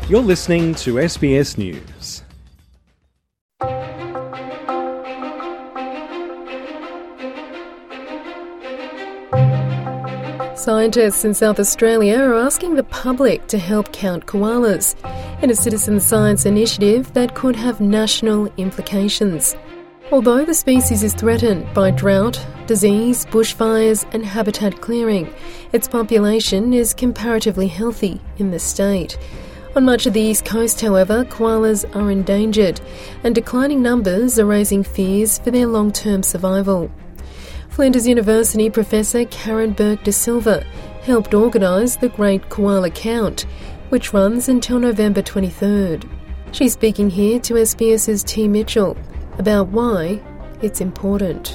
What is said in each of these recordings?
You're listening to SBS News. Scientists in South Australia are asking the public to help count koalas in a citizen science initiative that could have national implications. Although the species is threatened by drought, disease, bushfires and habitat clearing, its population is comparatively healthy in the state. On much of the East Coast, however, koalas are endangered, and declining numbers are raising fears for their long-term survival. Flinders University Professor Karen Burke de Silva helped organise the Great Koala Count, which runs until November 23rd. She's speaking here to SBS's T. Mitchell about why it's important.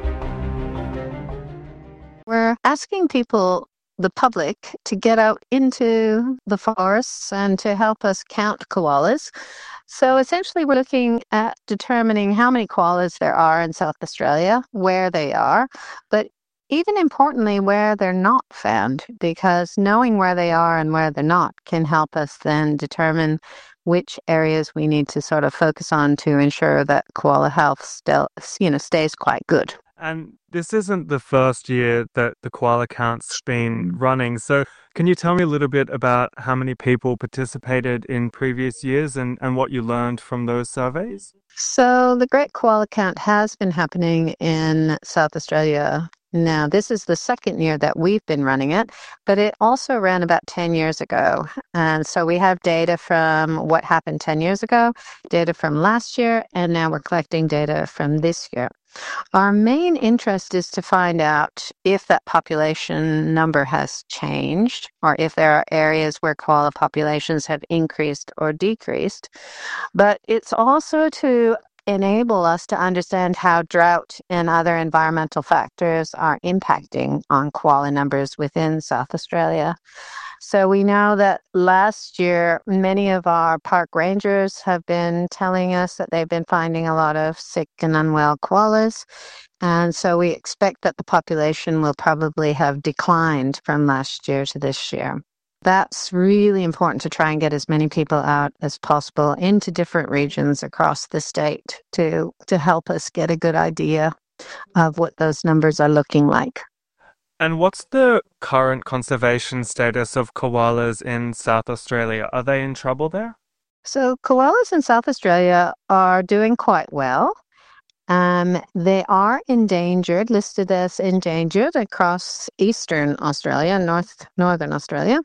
We're asking people, the public, to get out into the forests and to help us count koalas. So essentially we're looking at determining how many koalas there are in South Australia, where they are, but even importantly where they're not found, because knowing where they are and where they're not can help us then determine which areas we need to sort of focus on to ensure that koala health still, stays quite good. And this isn't the first year that the koala count's been running. So can you tell me a little bit about how many people participated in previous years and what you learned from those surveys? So the Great Koala Count has been happening in South Australia. Now, this is the second year that we've been running it, but it also ran about 10 years ago. And so we have data from what happened 10 years ago, data from last year, and now we're collecting data from this year. Our main interest is to find out if that population number has changed or if there are areas where koala populations have increased or decreased. But it's also to enable us to understand how drought and other environmental factors are impacting on koala numbers within South Australia. So we know that last year, many of our park rangers have been telling us that they've been finding a lot of sick and unwell koalas. And so we expect that the population will probably have declined from last year to this year. That's really important to try and get as many people out as possible into different regions across the state to help us get a good idea of what those numbers are looking like. And what's the current conservation status of koalas in South Australia? Are they in trouble there? So koalas in South Australia are doing quite well. They are endangered, listed as endangered across eastern Australia, northern Australia.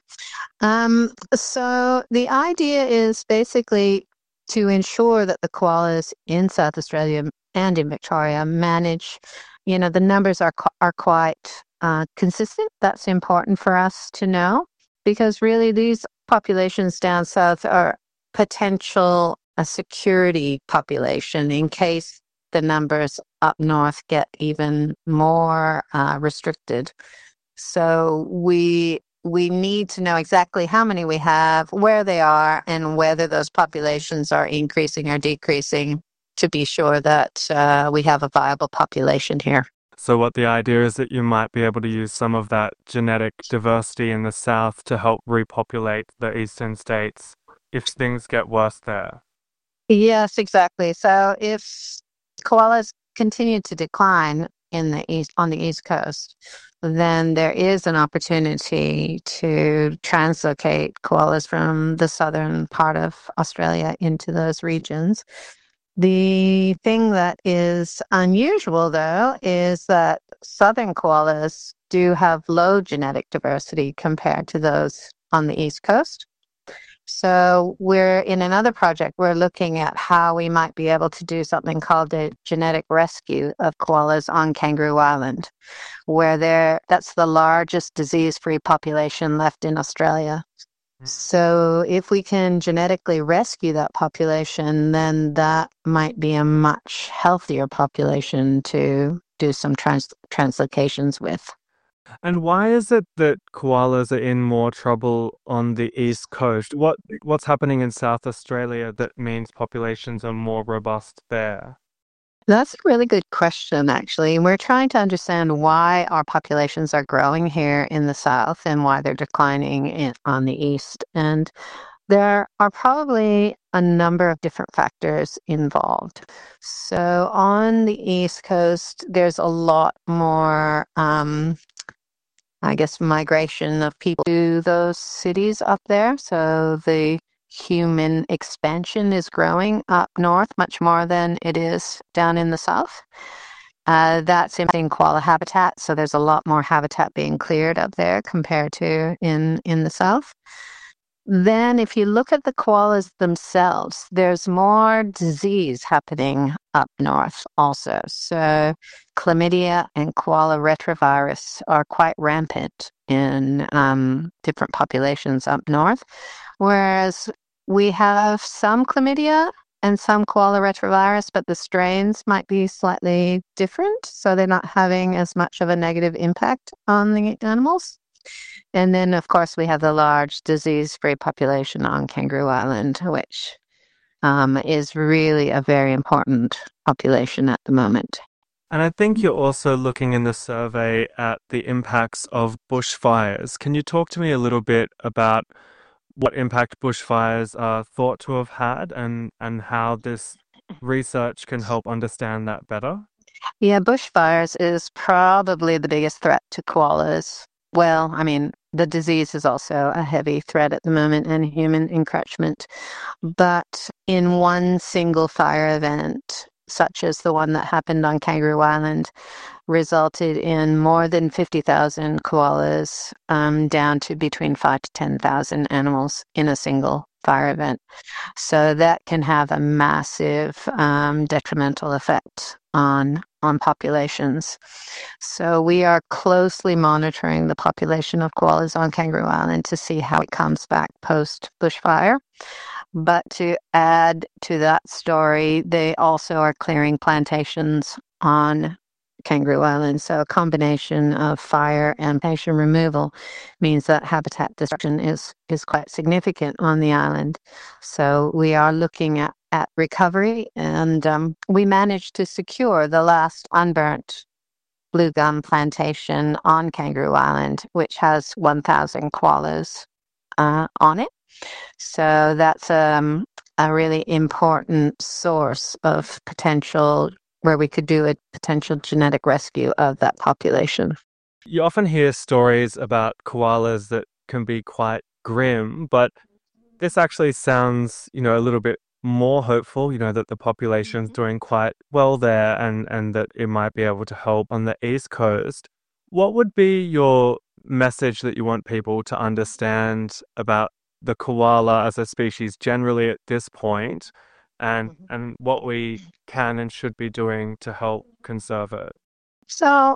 So the idea is basically to ensure that the koalas in South Australia and in Victoria manage, the numbers are quite consistent. That's important for us to know, because really these populations down south are potential a security population in case the numbers up north get even more restricted. So we need to know exactly how many we have, where they are, and whether those populations are increasing or decreasing to be sure that we have a viable population here. So what the idea is that you might be able to use some of that genetic diversity in the south to help repopulate the eastern states if things get worse there. Yes, exactly. So if koalas continue to decline on the East Coast, then there is an opportunity to translocate koalas from the southern part of Australia into those regions. The thing that is unusual, though, is that southern koalas do have low genetic diversity compared to those on the East Coast. So we're in another project, we're looking at how we might be able to do something called a genetic rescue of koalas on Kangaroo Island, where that's the largest disease-free population left in Australia. So if we can genetically rescue that population, then that might be a much healthier population to do some translocations with. And why is it that koalas are in more trouble on the East Coast? What's happening in South Australia that means populations are more robust there? That's a really good question, actually. We're trying to understand why our populations are growing here in the south and why they're declining on the east. And There are probably a number of different factors involved. So on the East Coast, there's a lot more, I guess, migration of people to those cities up there. So the human expansion is growing up north much more than it is down in the south. That's impacting koala habitat. So there's a lot more habitat being cleared up there compared to in the south. Then, if you look at the koalas themselves, there's more disease happening up north also. So, chlamydia and koala retrovirus are quite rampant in different populations up north, whereas we have some chlamydia and some koala retrovirus, but the strains might be slightly different, so they're not having as much of a negative impact on the animals. And then, of course, we have the large disease-free population on Kangaroo Island, which is really a very important population at the moment. And I think you're also looking in the survey at the impacts of bushfires. Can you talk to me a little bit about what impact bushfires are thought to have had and how this research can help understand that better? Yeah, bushfires is probably the biggest threat to koalas. Well, I mean, the disease is also a heavy threat at the moment and human encroachment. But in one single fire event, such as the one that happened on Kangaroo Island, resulted in more than 50,000 koalas, down to between 5 to 10,000 animals in a single fire event. So that can have a massive detrimental effect on populations. So we are closely monitoring the population of koalas on Kangaroo Island to see how it comes back post bushfire. But to add to that story, they also are clearing plantations on Kangaroo Island. So a combination of fire and plantation removal means that habitat destruction is quite significant on the island. So we are looking at recovery, and we managed to secure the last unburnt blue gum plantation on Kangaroo Island, which has 1,000 koalas on it. So that's a really important source of potential where we could do a potential genetic rescue of that population. You often hear stories about koalas that can be quite grim, but this actually sounds, a little bit more hopeful, that the population's doing quite well there and that it might be able to help on the East Coast. What would be your message that you want people to understand about the koala as a species generally at this point, and what we can and should be doing to help conserve it? So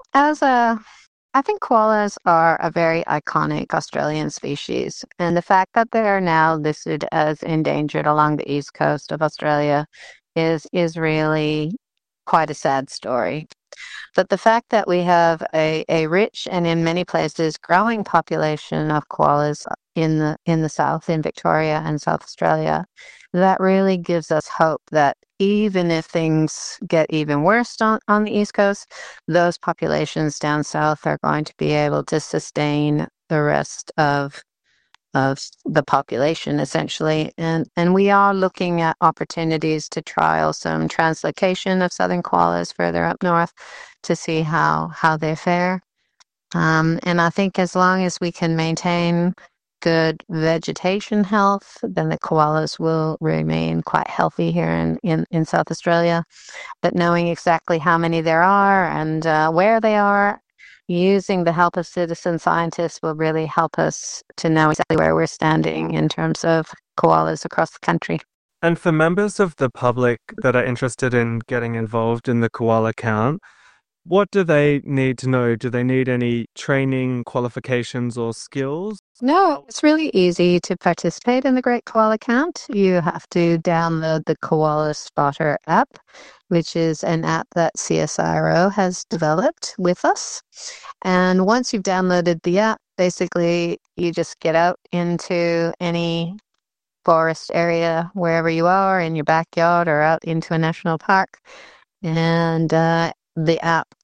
I think koalas are a very iconic Australian species, and the fact that they are now listed as endangered along the east coast of Australia is really quite a sad story. But the fact that we have a rich and in many places growing population of koalas in the south, in Victoria and South Australia, that really gives us hope that even if things get even worse on the East Coast, those populations down south are going to be able to sustain the rest of the population essentially. And we are looking at opportunities to trial some translocation of southern koalas further up north to see how they fare. And I think as long as we can maintain good vegetation health, then the koalas will remain quite healthy here in South Australia. But knowing exactly how many there are and where they are, using the help of citizen scientists will really help us to know exactly where we're standing in terms of koalas across the country. And for members of the public that are interested in getting involved in the koala count, what do they need to know? Do they need any training, qualifications, or skills? No, it's really easy to participate in the Great Koala Count. You have to download the Koala Spotter app, which is an app that CSIRO has developed with us. And once you've downloaded the app, basically you just get out into any forest area, wherever you are, in your backyard or out into a national park. And the app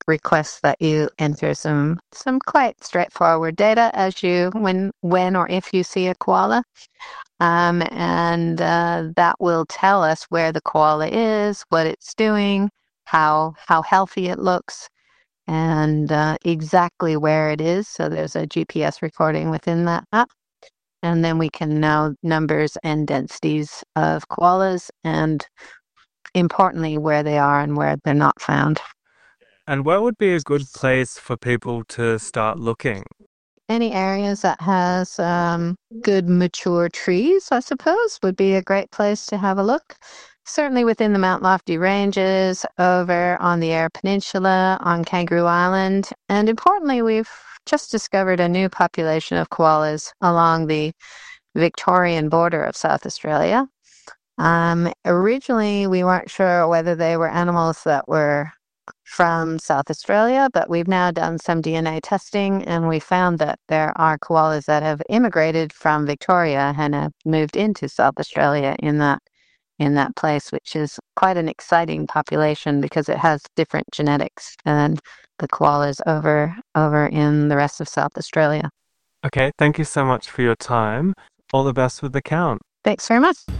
requests that you enter some quite straightforward data as you when or if you see a koala. And that will tell us where the koala is, what it's doing, how healthy it looks, and exactly where it is. So there's a GPS recording within that app. And then we can know numbers and densities of koalas and, importantly, where they are and where they're not found. And where would be a good place for people to start looking? Any areas that has good mature trees, I suppose, would be a great place to have a look. Certainly within the Mount Lofty Ranges, over on the Eyre Peninsula, on Kangaroo Island. And importantly, we've just discovered a new population of koalas along the Victorian border of South Australia. Originally, we weren't sure whether they were animals that were from South Australia, but we've now done some DNA testing, and we found that there are koalas that have immigrated from Victoria and have moved into South Australia in that place, which is quite an exciting population because it has different genetics than the koalas over in the rest of South Australia. Okay, thank you so much for your time. All the best with the count. Thanks very much.